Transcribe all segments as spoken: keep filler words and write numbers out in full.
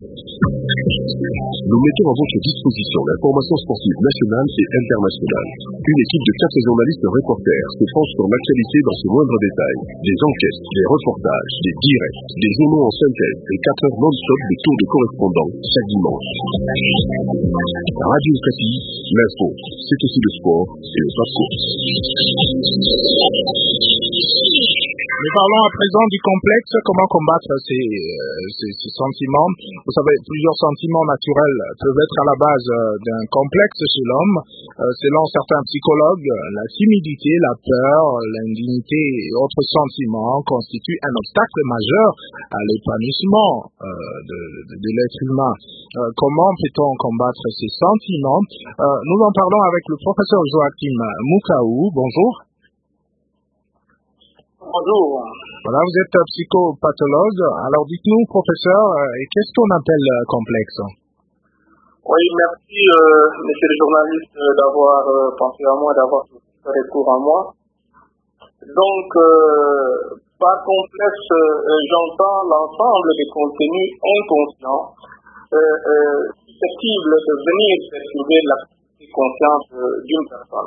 Nous mettons à votre disposition l'information sportive nationale et internationale. Une équipe de quatre journalistes reporters se penche sur l'actualité dans ses moindres détails. Des enquêtes, des reportages, des directs, des journaux en synthèse et quatre heures non-stop de tours de correspondants chaque dimanche. Radio Cati, l'info, c'est aussi le sport et le parcours. Nous parlons à présent du complexe, comment combattre ces, euh, ces, ces sentiments. Vous savez, plusieurs sentiments naturels peuvent être à la base euh, d'un complexe chez l'homme. Euh, selon certains psychologues, la timidité, la peur, l'indignité et autres sentiments constituent un obstacle majeur à l'épanouissement euh, de, de, de l'être humain. Euh, comment peut-on combattre ces sentiments? euh, Nous en parlons avec le professeur Joachim Mukaou. Bonjour. Bonjour. Voilà, vous êtes psychopathologue. Alors dites-nous, professeur, euh, qu'est-ce qu'on appelle euh, complexe? Oui, merci, euh, monsieur le journaliste, euh, d'avoir euh, pensé à moi, d'avoir fait recours à moi. Donc, euh, par complexe, euh, j'entends l'ensemble des contenus inconscients euh, euh, susceptibles de venir perturber l'activité consciente euh, d'une personne.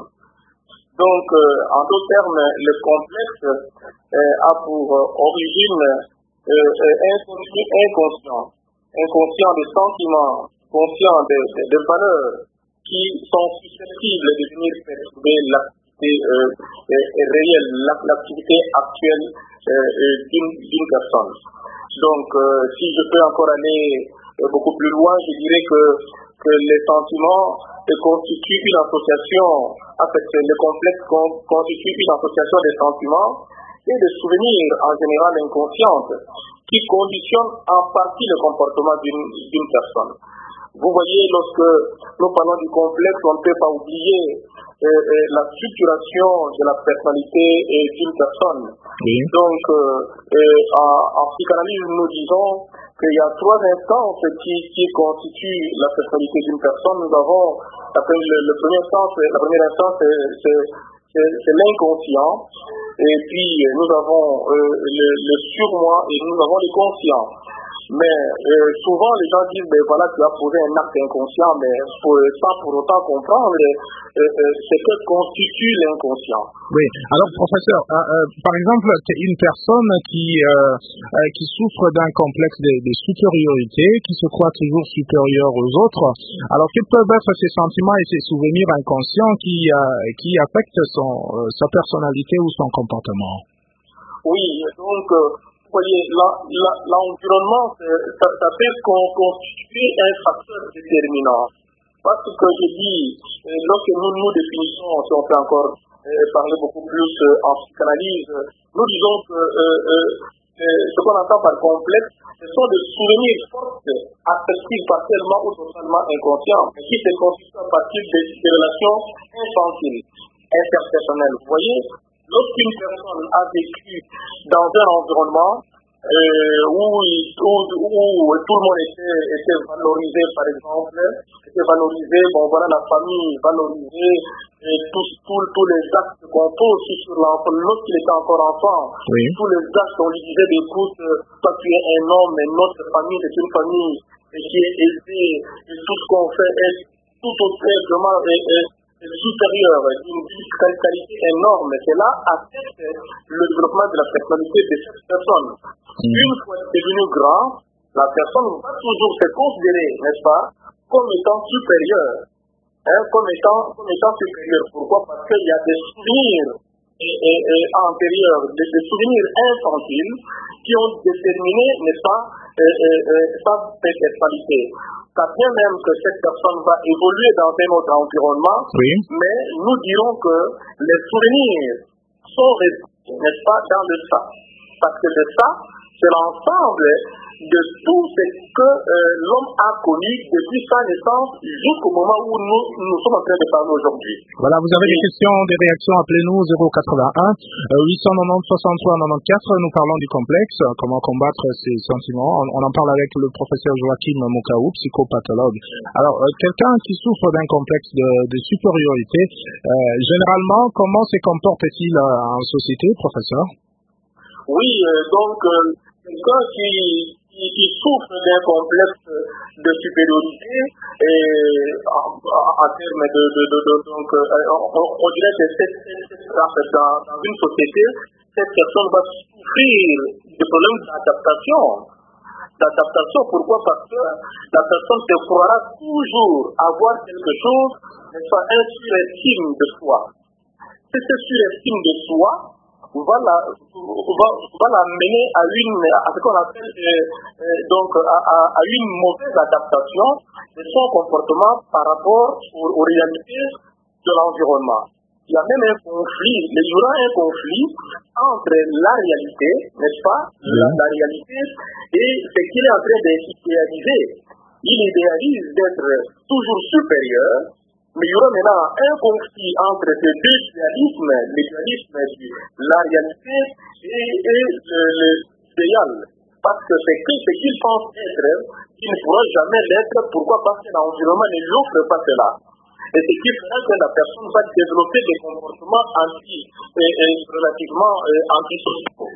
Donc, euh, en d'autres termes, le complexe euh, a pour euh, origine euh, euh, un contenu inconscient, inconscient des sentiments, conscient des de, de valeurs qui sont susceptibles de venir perturber l'activité euh, euh, réelle, l'activité actuelle euh, d'une, d'une personne. Donc, euh, si je peux encore aller euh, beaucoup plus loin, je dirais que, que les sentiments constituent une association, en fait, le complexe constitue une association des sentiments et des souvenirs en général inconscientes qui conditionnent en partie le comportement d'une, d'une personne. Vous voyez, lorsque nous parlons du complexe, on ne peut pas oublier euh, euh, la structuration de la personnalité euh, d'une personne. Oui. Donc, euh, euh, en, en psychanalyse, nous disons qu'il y a trois instances qui, qui constituent la personnalité d'une personne. Nous avons la, le, le premier instance, la première instance, c'est, c'est, c'est, c'est l'inconscient. Et puis, nous avons euh, le, le surmoi et nous avons le conscient. Mais euh, souvent, les gens disent, ben voilà, tu as posé un acte inconscient, mais pour, sans pour autant comprendre euh, euh, ce que constitue l'inconscient. Oui. Alors, professeur, euh, euh, par exemple, une personne qui euh, euh, qui souffre d'un complexe de, de supériorité, qui se croit toujours supérieur aux autres, alors quels peuvent être ses sentiments et ses souvenirs inconscients qui euh, qui affectent son euh, sa personnalité ou son comportement? Oui, donc euh, vous voyez, la, la, l'environnement, ça, ça peut constituer un facteur déterminant. Parce que je dis, lorsque nous nous définissons, si on peut encore euh, parler beaucoup plus euh, en psychanalyse, nous disons que euh, euh, euh, ce qu'on entend par complexe, ce sont des souvenirs forts, affectifs partiellement ou totalement inconscients, qui se constituent à partir des, des relations infantiles, interpersonnelles. Vous voyez, lorsqu'une personne a vécu dans un environnement euh, où, où, où tout le monde était, était valorisé, par exemple, était valorisé, bon voilà, la famille valorisée, et tous, tous, tous les actes qu'on pose sur l'enfant, lorsqu'il était encore enfant, oui. Tous les actes, on lui disait, écoute, toi tu es un homme, mais notre famille c'est une famille qui est aisée, et tout ce qu'on fait est tout aussi vraiment est, est, supérieur, d'une qualité énorme. Cela affecte le développement de la personnalité de cette personne. Mmh. Une fois devenu grand, la personne va toujours se considérer, n'est-ce pas, comme étant supérieure. Hein, comme étant, comme étant supérieure. Pourquoi? Parce qu'il y a des souvenirs et, et, et antérieurs, des, des souvenirs infantiles qui ont déterminé, n'est-ce pas, et, et, et, sa personnalité. Ça bien même que cette personne va évoluer dans un autre environnement, oui. Mais nous dirons que les souvenirs sont restés, n'est-ce pas, dans le sang. Parce que le sang, c'est l'ensemble de tout ce que euh, l'homme a connu depuis sa naissance jusqu'au moment où nous, nous sommes en train de parler aujourd'hui. Voilà, vous avez des questions, des réactions, appelez-nous zéro quatre-vingt-un huit cent quatre-vingt-dix soixante-trois quatre-vingt-quatorze. Nous parlons du complexe, comment combattre ces sentiments. On, on en parle avec le professeur Joachim Mukaou, psychopathologue. Alors, euh, quelqu'un qui souffre d'un complexe de, de supériorité, euh, généralement, comment se comporte-t-il euh, en société, professeur? Oui, euh, donc, euh, quelqu'un qui, qui qui, qui souffre d'un complexe de supériorité et en, en termes de, de, de, de donc on, on dirait que cette, cette, dans, dans une société, cette personne va souffrir de problèmes d'adaptation. D'adaptation, pourquoi? Parce que la personne se croira toujours avoir quelque chose, n'est-ce pas, un surestime de soi. C'est ce surestime de soi va la, va, va l'amener à une, à ce qu'on appelle euh, euh, donc à, à, à une mauvaise adaptation de son comportement par rapport aux, aux réalités de l'environnement. Il y a même un conflit, il y aura un conflit entre la réalité, n'est-ce pas, la, la réalité et ce qu'il est en train d'idéaliser. Il idéalise d'être toujours supérieur. Mais il y aura maintenant un conflit entre ces deux dualismes, le dualisme de la réalité et, et l'idéal. Parce que c'est que ce qu'il pense être, il ne pourra jamais l'être. Pourquoi? Parce que l'environnement ne l'offre pas cela. Et ce qui fera que la personne va développer des comportements anti, et, et relativement euh, antisociaux.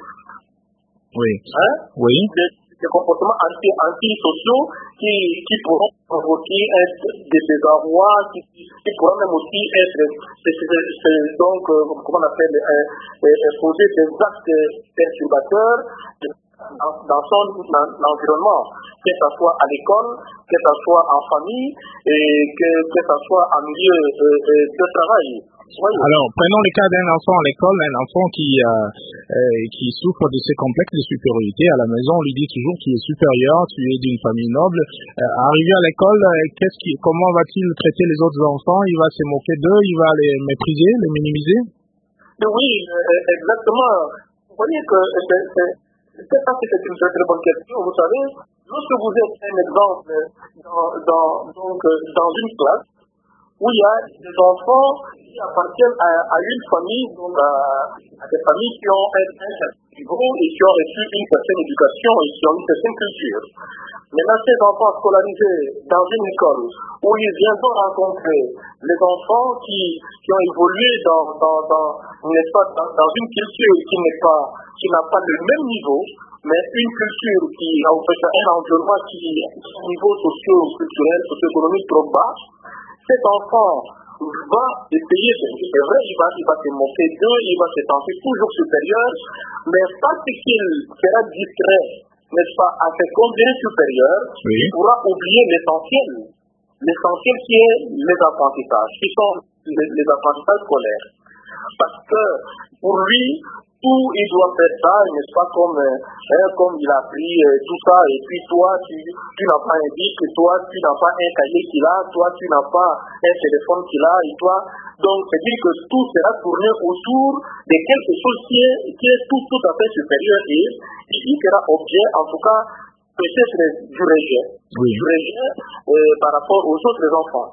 Oui. Hein? Oui. Des, des comportements anti, antisociaux qui, qui pourront provoquer un, des désarrois, qui, qui pourront même aussi être, c'est, c'est, c'est, donc, euh, comment on appelle, euh, euh, poser des actes perturbateurs dans, dans son dans l'environnement, que ce soit à l'école, que ce soit en famille, et que, que ce soit en milieu euh, euh, de travail. Oui. Alors, prenons le cas d'un enfant à l'école, un enfant qui euh, euh, qui souffre de ces complexes de supériorité. À la maison, on lui dit toujours qu'il est supérieur, tu es d'une famille noble. Euh, arrivé à l'école, euh, qu'est-ce qui, comment va-t-il traiter les autres enfants? Il va se moquer d'eux, il va les mépriser, les minimiser? Oui, euh, exactement. Vous voyez que c'est, c'est, c'est, ça, c'est une très, très bonne question. Vous savez, lorsque vous êtes un exemple dans, dans, donc, dans une classe où il y a des enfants qui appartiennent à, à une famille, donc à, à des familles qui ont un certain niveau et qui ont reçu une certaine éducation et qui ont une certaine culture. Maintenant, ces enfants scolarisés dans une école où ils viendront rencontrer les enfants qui, qui ont évolué dans, dans, dans, n'est-ce pas, dans, dans une culture qui n'est pas, qui n'a pas le même niveau, mais une culture qui a en fait un environnement qui est au niveau socio-culturel, socio-économique trop bas, cet enfant va essayer, c'est vrai, il va, il va se moquer d'eux, il va se sentir toujours supérieur, mais parce qu'il sera discret, n'est-ce pas, à ses congrès supérieurs, oui. Il pourra oublier l'essentiel, l'essentiel qui est les apprentissages, qui sont les, les apprentissages scolaires. Parce que pour lui, tout, il doit faire ça, n'est-ce pas, comme, hein, comme il a appris euh, tout ça, et puis toi, tu, tu n'as pas un bic, toi, tu n'as pas un cahier qu'il a, toi, tu n'as pas un téléphone qu'il a, et toi, donc, c'est-à-dire que tout sera tourné autour de quelque chose qui est, qui est tout, tout à fait supérieur, et il sera objet, en tout cas, peut-être du rejet, oui. du rejet euh, par rapport aux autres enfants.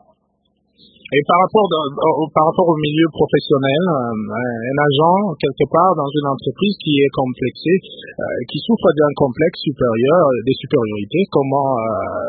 Et par rapport, de, au, par rapport au milieu professionnel, euh, un agent, quelque part, dans une entreprise qui est complexé, euh, qui souffre d'un complexe supérieur, des supériorités, comment euh,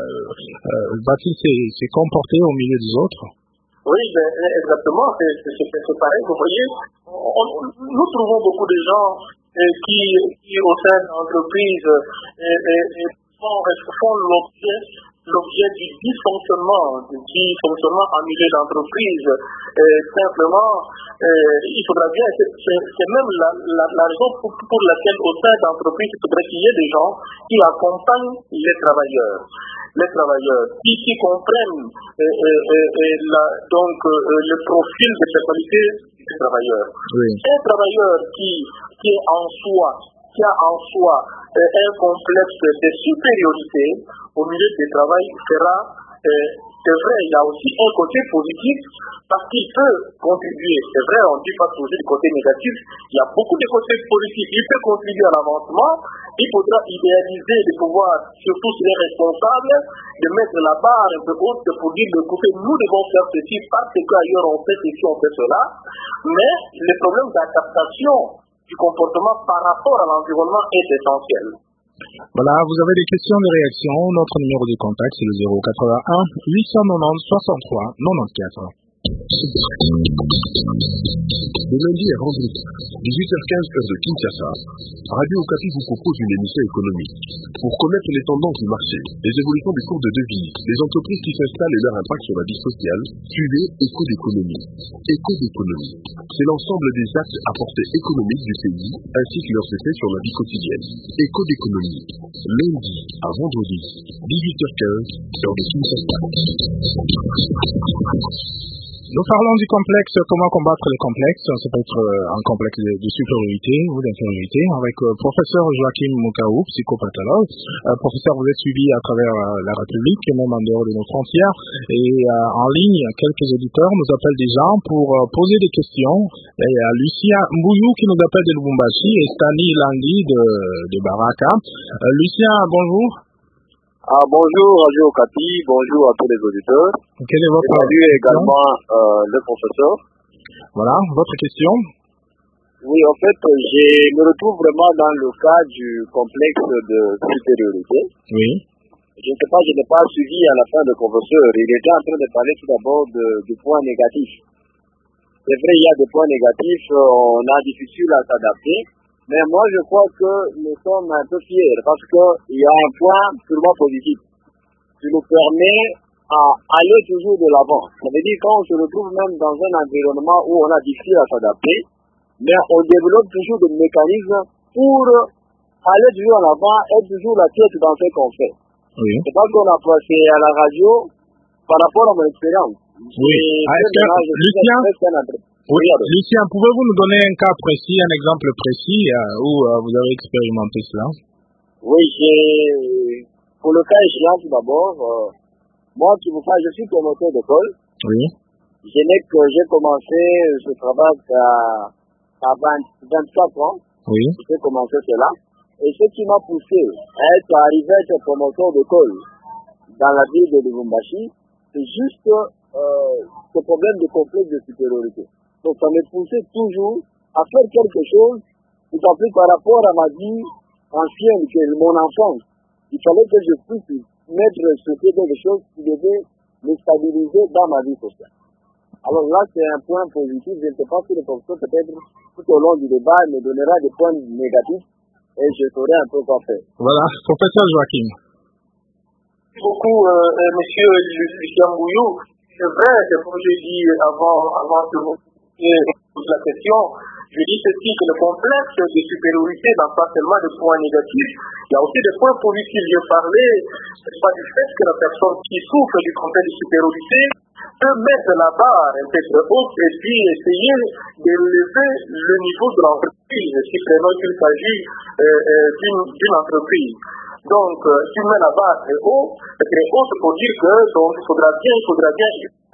euh, va-t-il se, se comporter au milieu des autres? Oui, ben, exactement, c'est, c'est, c'est, c'est pareil, vous voyez, on, nous trouvons beaucoup de gens euh, qui, qui, au sein de l'entreprise, euh, euh, font, font l'objet l'objet du dysfonctionnement, du dysfonctionnement en milieu d'entreprise. Euh, simplement, euh, il faudra bien, c'est, c'est, c'est même la, la, la raison pour, pour laquelle au sein d'entreprise, il faudrait qu'il y ait des gens qui accompagnent les travailleurs. Les travailleurs qui, qui comprennent euh, euh, euh, la, donc euh, le profil de personnalité des travailleurs. Oui. Un travailleur qui, qui est en soi, qui a en soi euh, un complexe de supériorité au milieu du travail sera, euh, c'est vrai, il y a aussi un côté positif parce qu'il peut contribuer. C'est vrai, on ne dit pas toujours du côté négatif, il y a beaucoup de côtés positifs. Il peut contribuer à l'avancement, il faudra idéaliser de pouvoir, surtout s'il est responsable, de mettre la barre un peu haute pour dire, écoutez, nous devons faire ceci parce qu'ailleurs on fait ceci, on fait cela. Mais le problème d'adaptation du comportement par rapport à l'environnement est essentiel. Voilà, vous avez des questions, des réactions. Notre numéro de contact, c'est le zéro quatre-vingt-un huit cent quatre-vingt-dix soixante-trois quatre-vingt-quatorze. De lundi à vendredi, dix-huit heures quinze heure de Kinshasa, Radio Okapi vous propose une émission économique. Pour connaître les tendances du marché, les évolutions des cours de devises, les entreprises qui s'installent et leur impact sur la vie sociale, suivez Éco d'économie. Éco d'économie, c'est l'ensemble des actes à portée économique du pays, ainsi que leurs effets sur la vie quotidienne. Éco d'économie, lundi à vendredi, dix-huit heures quinze heure de Kinshasa. Nous parlons du complexe, comment combattre les complexes. Ça peut être euh, un complexe de, de supériorité ou d'infériorité avec euh, professeur Joachim Mukaou, psychopathologue. Euh, professeur, vous êtes suivi à travers euh, la République, même en dehors de nos frontières. Et euh, en ligne, quelques auditeurs nous appellent déjà pour euh, poser des questions. Il y a Lucien Mbouyou qui nous appelle de Lubumbashi et Stani Landi de, de Baraka. Euh, Lucien, bonjour. Ah, bonjour Radio Okapi, bonjour à tous les auditeurs. Quel est votre Salut également euh, le professeur. Voilà, votre question. Oui, en fait, je me retrouve vraiment dans le cas du complexe de supériorité. Oui. Je ne sais pas, je n'ai pas suivi à la fin le professeur. Il était en train de parler tout d'abord du point négatif. C'est vrai, il y a des points négatifs, on a difficile à s'adapter. Mais moi, je crois que nous sommes un peu fiers parce qu'il y a un point purement positif qui nous permet à aller toujours de l'avant. Ça veut dire quand on se retrouve même dans un environnement où on a difficile à s'adapter, mais on développe toujours des mécanismes pour aller toujours en avant, être toujours la tête dans ce qu'on fait. Oui. C'est parce qu'on a passé à la radio par rapport à mon expérience. Oui. Lucien, Oui, Lucien, pouvez-vous nous donner un cas précis, un exemple précis euh, où euh, vous avez expérimenté cela? Oui, j'ai... pour le cas échéant tout d'abord, euh, moi qui vous fais, je suis promoteur d'école. Oui. Je n'ai que j'ai commencé ce travail à, à vingt, vingt-quatre ans. Oui. J'ai commencé cela. Et ce qui m'a poussé à être arrivé à être promoteur d'école dans la ville de Lubumbashi, c'est juste euh, ce problème de complexe de supériorité. Donc ça me poussait toujours à faire quelque chose, y compris par rapport à ma vie ancienne, que mon enfance. Il fallait que je puisse mettre sur pied quelque chose qui devait me stabiliser dans ma vie sociale. Alors là, c'est un point positif. Je ne sais pas si le professeur, peut-être, tout au long du débat, me donnera des points négatifs et je saurai un peu quoi faire. Voilà, professeur Joachim. Merci beaucoup, euh, euh, monsieur Lucien Mbouyou. C'est vrai, c'est comme je dis avant, avant que vous posiez la question, je dis ceci, que le complexe de supériorité n'a pas seulement des points négatifs, il y a aussi des points positifs. J'ai parlé, c'est pas du fait que la personne qui souffre du complexe de supériorité peut mettre la barre un peu trop haute et puis essayer d'élever le niveau de l'entreprise, si vraiment il s'agit euh, euh, d'une, d'une entreprise. Donc, euh, si on met la barre très haut, très haute pour dire que donc, il faudra bien, il faudra bien,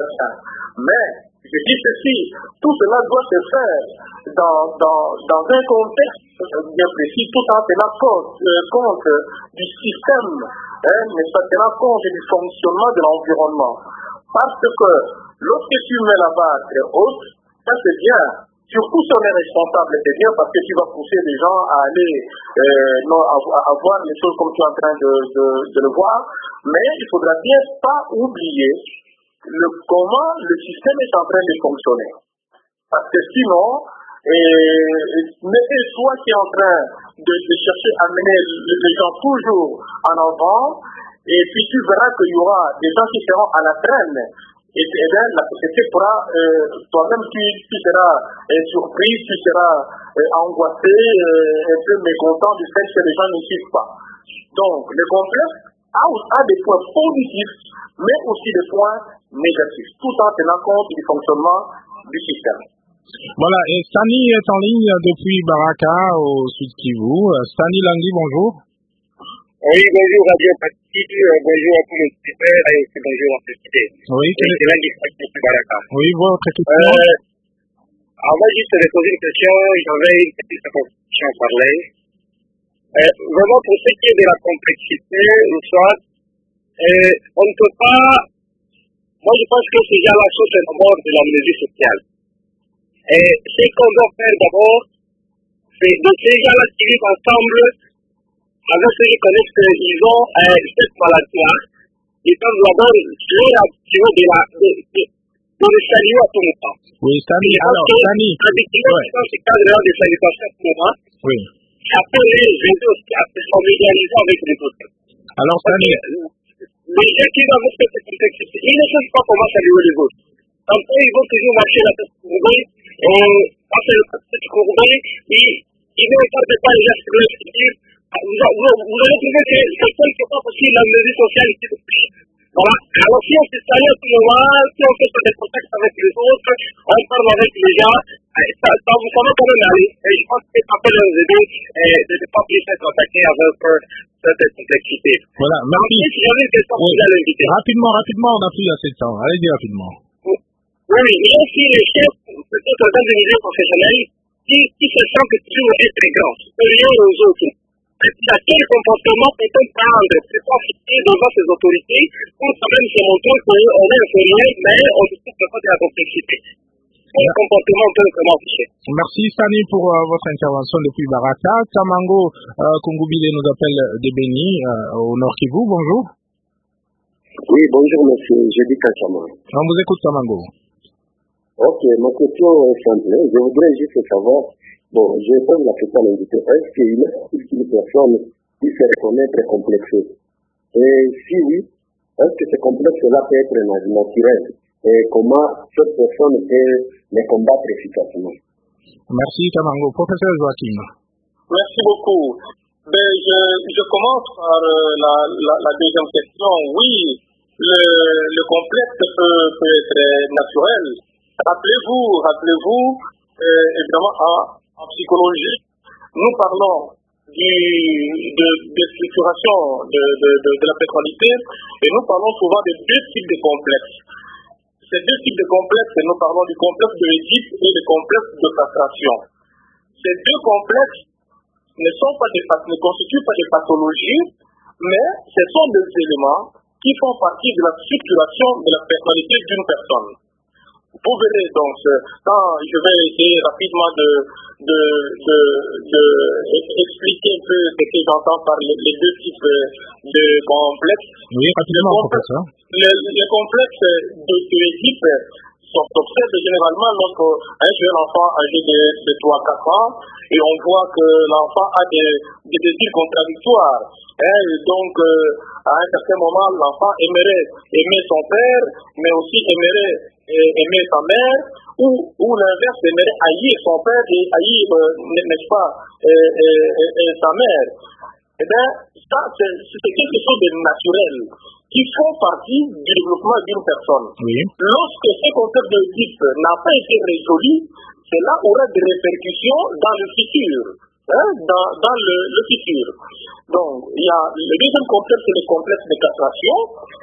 mais je dis ceci, tout cela doit se faire dans, dans, dans un contexte bien précis, tout en tenant compte, euh, compte du système, hein, mais en tenant compte du fonctionnement de l'environnement. Parce que lorsque tu mets la barre très haute, ça c'est bien. Surtout si on est responsable, c'est bien parce que tu vas pousser les gens à aller euh, non, à, à voir les choses comme tu es en train de, de, de le voir. Mais il ne faudra bien pas oublier le, comment le système est en train de fonctionner. Parce que sinon, et, mais toi qui es en train de, de chercher à mener les gens toujours en avant, et puis tu verras qu'il y aura des gens qui seront à la traîne. Et, et bien, la société pourra, euh, toi-même, tu, tu seras euh, surpris, tu seras euh, angoissé, euh, un peu mécontent du fait que les gens ne suivent pas. Donc, le complexe a, a des points positifs, mais aussi des points négatifs, tout en tenant compte du fonctionnement du système. Voilà, et Stani est en ligne depuis Baraka, au sud Kivu. Stani Landi, bonjour. Oui, bonjour Radio Pati, euh, bonjour à tous les auditeurs et aussi bonjour à tous les Oui, c'est est... lundi de Baraka. Oui, votre question. Euh, avant juste de poser une question, j'avais une petite information à parler. Euh, vraiment, pour ce qui est de la complexité, soit, euh, on ne peut pas, moi je pense que ces gens-là sont d'abord de la mesure sociale. Et ce qu'on doit faire d'abord, c'est de ces gens-là qui vivent ensemble, avec ceux qui connaissent qu'ils ont euh, cette maladie-là, ils peuvent d'abord jouer la de, de, de, de dans le salut à tout moment. Oui, Sani, alors, Sani. Ouais. Dans ce cadre-là de salutation à tout moment, oui. ça peut les aider aussi à se familiariser avec les autres. Alors, Sani. Les gens qui doivent avoir cette complexité, ils ne savent pas comment saluer les autres. Tantôt, ils vont toujours marcher la tête courbée, et passer la tête courbée, et ils ne regardent pas les gestes de vous, vous, vous allez trouver que c'est quelque part aussi la mesure sociale qui est plus. Voilà. Alors, si on se salue à tout moment, si on fait des contacts avec les autres, on parle avec les gens, ça, ça vous savez quand même aller. Et je pense que ça peut les aider de ne pas plus être contactés avec cette complexité. Voilà, merci. Si j'avais une question oui. à l'inviter. Rapidement, rapidement, on n'a plus assez de temps. Allez-y rapidement. Oui, il y a aussi les chefs, peut-être dans des milieux professionnels, qui, qui se sentent toujours être grands, supérieurs aux autres. À quel comportement peut-on prendre pour profiter devant ces autorités pour quand même se montrer qu'on est inférieur, mais on ne souffre pas de la complexité. Quel comportement peut on afficher? Merci Sani pour uh, votre intervention depuis Baraka. Tamango uh, Kungubile nous appelle de Béni, uh, au Nord Kivu. Bonjour. Oui, bonjour monsieur, je dis Kachama. On vous écoute Tamango. Ok, ma question est simple. Je voudrais juste savoir, bon, je pose la question à l'invité. Est-ce qu'il y a une personne qui se reconnaît très complexée? Et si oui, est-ce que ce complexe-là peut être naturel? Et comment cette personne peut les combattre efficacement? Merci Tamango. Professeur Joachim. Merci beaucoup. Ben, je, je commence par euh, la, la, la deuxième question. Oui, le, le complexe peut, peut être naturel. Rappelez-vous, rappelez-vous, euh, évidemment, en, en psychologie, nous parlons du, de, de structuration de, de, de, de la personnalité et nous parlons souvent de deux types de complexes. Ces deux types de complexes, nous parlons du complexe de Édipe et du complexe de castration. Ces deux complexes ne sont pas des, ne constituent pas des pathologies, mais ce sont des éléments qui font partie de la structuration de la personnalité d'une personne. Vous verrez donc, quand je vais essayer rapidement de, de, de, de expliquer un peu ce que j'entends par les, les deux types de complexes. Oui, rapidement, professeur. Les, les complexes de Édipe s'observent généralement lorsqu'un jeune enfant âgé de, de trois à quatre ans, et on voit que l'enfant a des, des désirs contradictoires. Hein, et donc, euh, à un certain moment, l'enfant aimerait aimer son père, mais aussi aimerait euh, aimer sa mère, ou, ou l'inverse, aimerait haïr son père et haïr, euh, n'est-ce pas, euh, euh, euh, sa mère. Eh bien, ça, c'est, c'est quelque chose de naturel qui font partie du développement d'une personne. Oui. Lorsque ce concept de Édipe n'a pas été résolu, cela aura des répercussions dans le futur, hein, dans, dans le, le futur. Donc, il y a le deuxième complexe, c'est le complexe de castration.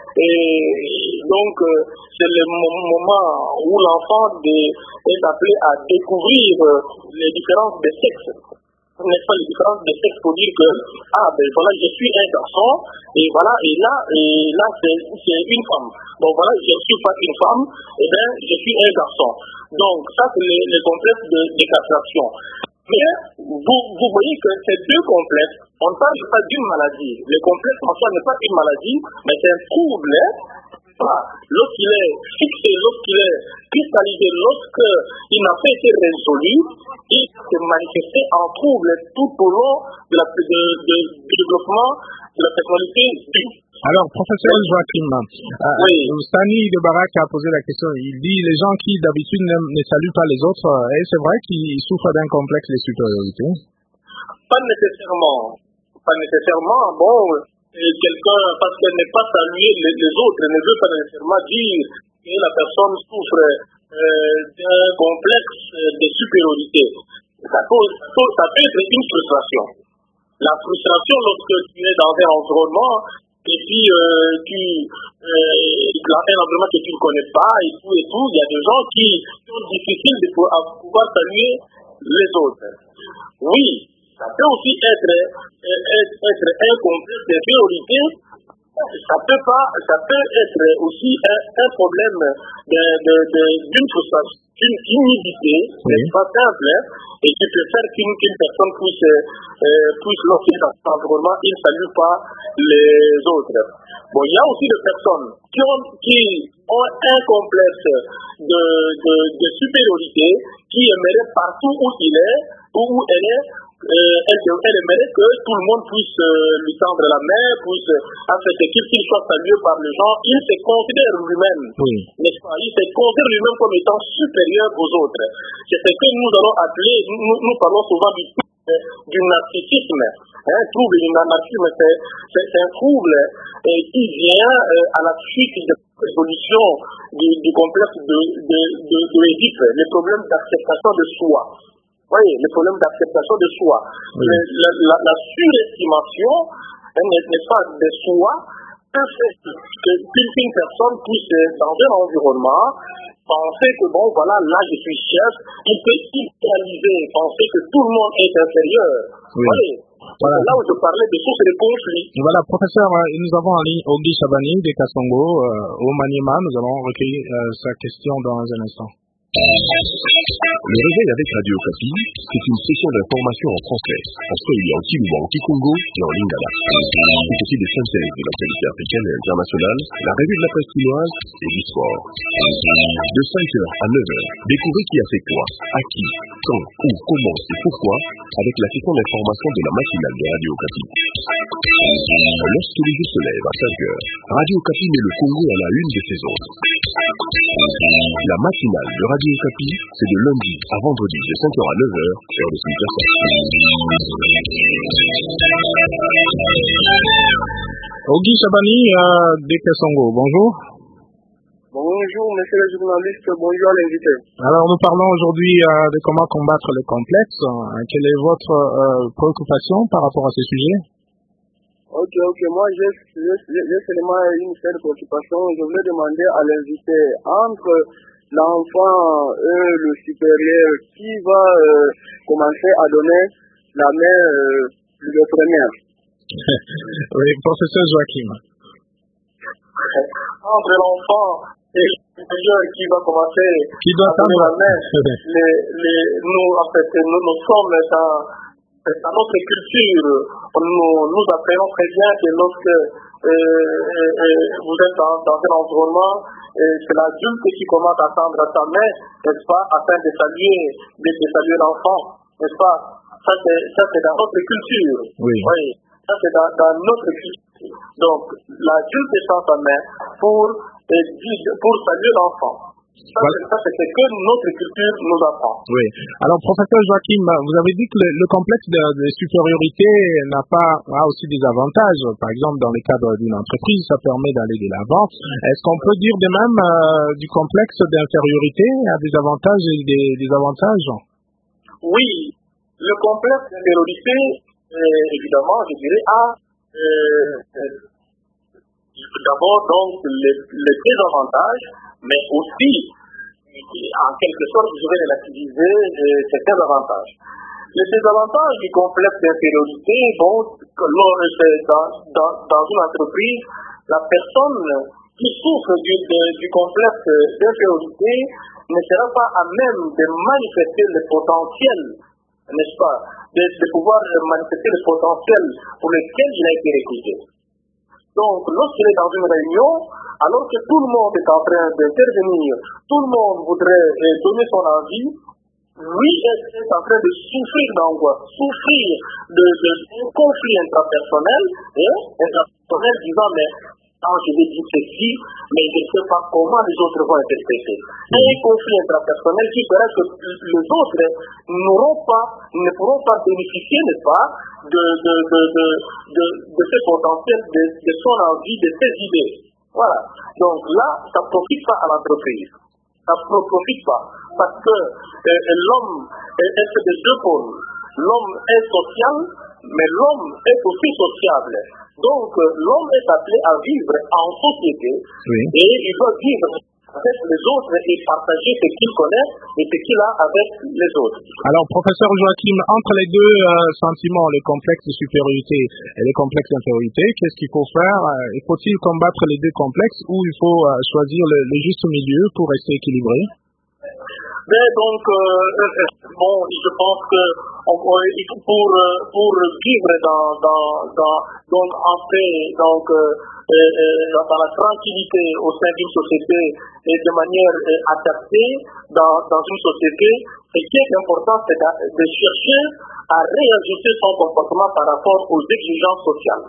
Et donc, euh, c'est le moment où l'enfant de, est appelé à découvrir euh, les différences des sexes. N'est-ce pas, les différences des sexes pour dire que, ah, ben voilà, je suis un garçon, et voilà, et là, et là, c'est, c'est une femme. Donc voilà, je ne suis pas une femme, et bien, je suis un garçon. Donc, ça, c'est le, le complexe de, de castration. Mais, vous, vous voyez que ces deux complexes, on ne parle pas d'une maladie. Le complexe en soi n'est pas une maladie, mais c'est un trouble, hein. Lorsqu'il est fixé, lorsqu'il est cristallisé, lorsqu'il n'a pas été résolu, il se manifeste en trouble tout au long de la, de, de, du développement de la personnalité. Alors, professeur Joachim, euh, oui. Sani de Barak a posé la question. Il dit les gens qui d'habitude ne, ne saluent pas les autres, et c'est vrai qu'ils souffrent d'un complexe de supériorité? Pas nécessairement. Pas nécessairement. Bon. Et quelqu'un, parce qu'elle n'est pas saluée les, les autres, ne veut pas nécessairement dire que la personne souffre euh, d'un complexe de supériorité. Ça peut, ça peut être une frustration. La frustration lorsque tu es dans un environnement et puis euh, tu euh, un environnement que tu ne connais pas et tout et tout, il y a des gens qui sont difficiles de pouvoir saluer les autres. Oui. Ça peut aussi être, être, être un complexe d'infériorité. Ça peut pas, ça peut être aussi un, un problème de, de, de, d'une frustration, d'une timidité, oui. C'est pas simple, hein, et qui peut faire qu'une, qu'une personne puisse, euh, puisse lorsqu'il est dans cet environnement, il ne salue pas les autres. Bon, il y a aussi des personnes qui ont, qui ont un complexe de, de, de supériorité, qui aimeraient partout où il est, où elle est, euh, elle, elle aimerait que tout le monde puisse euh, lui tendre la main, puisse, en fait, qu'il soit salué par les gens. Il se considère lui-même, oui. n'est-ce pas? Il se considère lui-même comme étant supérieur aux autres. C'est ce que nous allons appeler, nous, nous parlons souvent du, du narcissisme. Un trouble du narcissisme, c'est, c'est, c'est un trouble euh, qui vient euh, à la suite de l'évolution du, du complexe de, de, de, de Édipe, les problèmes d'acceptation de soi. Oui, le problème d'acceptation de soi. Oui. Le, la, la, la surestimation, hein, n'est-ce pas, de soi, peut faire que qu'une personne puisse, dans un environnement, penser que bon, voilà, là je suis chef, il peut idéaliser, penser que tout le monde est inférieur. Oui. Oui. Voilà. C'est là où je parlais de sources de conflits. Voilà, professeur, nous avons en ligne Ogi Chabani de Kasongo, euh, au Maniema. Nous allons recueillir euh, sa question dans un instant. Le réveil avec Radio Okapi, c'est une session d'information en français, en swahili, en kilouba, en kikongo et en lingala. C'est aussi des synthèses de l'actualité africaine et internationale, la revue de la presse chinoise et du sport. De cinq heures à neuf heures, découvrez qui a fait quoi, à qui, quand, où, comment et pourquoi, avec la session d'information de la matinale de Radio Okapi. Lorsque les jours se lèvent à cinq heures, Radio Okapi met le Congo à la une des saisons. La matinale de Radio Okapi, c'est de lundi à vendredi de cinq heures à neuf heures, heure de Kinshasa. Ogi Chabani euh, de Kasongo, bonjour. Bonjour, monsieur le journaliste, bonjour à l'invité. Alors, nous parlons aujourd'hui euh, de comment combattre les complexes. Quelle est votre euh, préoccupation par rapport à ce sujet? Ok, ok, moi j'ai, j'ai, j'ai seulement une seule préoccupation. Je voulais demander à l'invité, entre l'enfant et le supérieur, qui va euh, commencer à donner la main euh, le premier? Oui, professeur Joachim. Entre l'enfant et le supérieur qui va commencer qui doit à donner la main, les, les, nous, en fait, nous, nous sommes dans, dans notre culture. Nous, nous apprenons très bien que lorsque euh, euh, vous êtes dans, dans un environnement, euh, c'est l'adulte qui commence à tendre sa main, n'est-ce pas, afin de saluer, de, de saluer l'enfant, n'est-ce pas? Ça c'est, ça, c'est dans notre culture. Oui. Oui. Ça, c'est dans, dans notre culture. Donc, l'adulte étend sa main pour, euh, pour saluer l'enfant. Ça, voilà. c'est, ça, c'est ce que notre culture nous apprend. Oui. Alors, professeur Joachim, vous avez dit que le, le complexe de, de supériorité n'a pas a aussi des avantages. Par exemple, dans le cadre d'une entreprise, ça permet d'aller de l'avant. Est-ce qu'on peut dire de même euh, du complexe d'infériorité a des avantages et des désavantages? Oui. Le complexe d'infériorité, euh, évidemment, je dirais, a euh, euh, d'abord donc les, les désavantages, mais aussi, en quelque sorte, je vais relativiser euh, certains avantages. Les désavantages du complexe d'infériorité, bon, dans, dans, dans une entreprise, la personne qui souffre du, de, du complexe d'infériorité ne sera pas à même de manifester le potentiel, n'est-ce pas, de, de pouvoir manifester le potentiel pour lequel il a été recruté. Donc, lorsqu'il est dans une réunion, alors que tout le monde est en train d'intervenir, tout le monde voudrait euh, donner son avis, lui est en train de souffrir d'angoisse, souffrir de, de, de conflit intrapersonnel, hein, intrapersonnel disant, mais quand je vais dire ceci, mais je ne sais pas comment les autres vont interpréter. Un conflit intrapersonnel qui ferait que les autres n'auront pas, ne pourront pas bénéficier, n'est-ce pas, de, de, de, de, de, de ce potentiel, de, de son envie, de ses idées. Voilà. Donc là, ça ne profite pas à l'entreprise. Ça ne profite pas. Parce que euh, l'homme est, est de deux pôles. L'homme est social, mais l'homme est aussi sociable. Donc, euh, l'homme est appelé à vivre en société, oui. Et il doit vivre avec les autres et partager ce qu'il connaît et ce qu'il a avec les autres. Alors, professeur Joachim, entre les deux euh, sentiments, le complexe de supériorité et le complexe d'infériorité, qu'est-ce qu'il faut faire? euh, Faut-il combattre les deux complexes ou il faut euh, choisir le, le juste milieu pour rester équilibré? Mais donc, euh, bon, je pense que on, pour, pour vivre dans, dans, dans, dans, en paix, donc, euh, euh, dans la tranquillité au sein d'une société et de manière euh, adaptée dans, dans une société, ce qui est important, c'est de, de chercher à réajuster son comportement par rapport aux exigences sociales.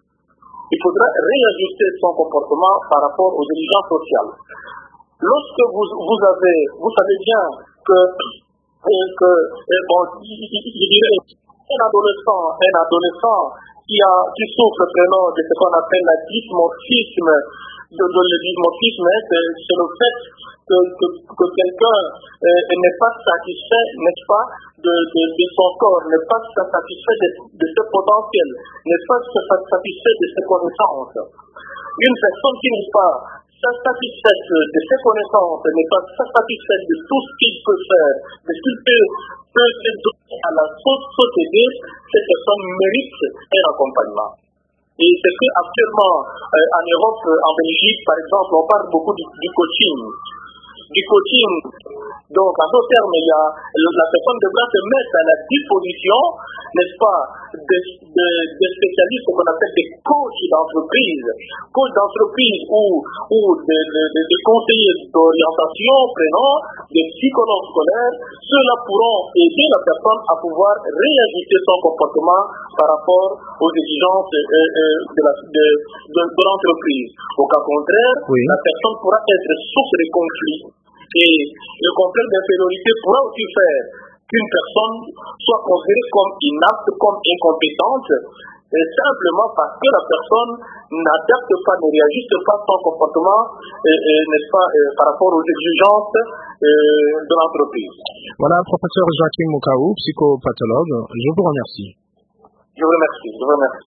Il faudra réajuster son comportement par rapport aux exigences sociales. Lorsque vous, vous avez, vous savez bien que, que bon, je dirais, un adolescent, un adolescent qui, a, qui souffre vraiment de ce qu'on appelle la dysmorphisme, de, de le dysmorphisme, c'est, c'est le fait que, que, que quelqu'un euh, n'est pas satisfait, n'est-ce pas, de, de, de son corps, n'est pas satisfait de, de ce potentiel, n'est pas satisfait de ses connaissances. Une personne qui n'est pas satisfaite de ses connaissances, n'est pas satisfaite de tout ce qu'il peut faire, de ce qu'il peut, peut donner à la société, cette personne mérite un accompagnement. Et c'est qu'actuellement, euh, en Europe, en Belgique, par exemple, on parle beaucoup du, du coaching. Du coaching. Donc, en d'autres termes, il y a, la personne devra se mettre à la disposition, n'est-ce pas, des, des, des spécialistes qu'on appelle des coachs d'entreprise. Coachs d'entreprise ou, ou des, des, des conseillers d'orientation, prenant des psychologues scolaires. Ceux-là pourront aider la personne à pouvoir réajuster son comportement par rapport aux exigences euh, euh, de, la, de, de, de l'entreprise. Au cas contraire, oui. La personne pourra être source de conflits. Et le complexe d'infériorité pourra aussi faire qu'une personne soit considérée comme inapte, comme incompétente, et simplement parce que la personne n'adapte pas, ne réajuste pas son comportement, et, et, n'est-ce pas, et, par rapport aux exigences et, de l'entreprise. Voilà, professeur Joachim Mokaou, psychopathologue, je vous remercie. Je vous remercie, je vous remercie.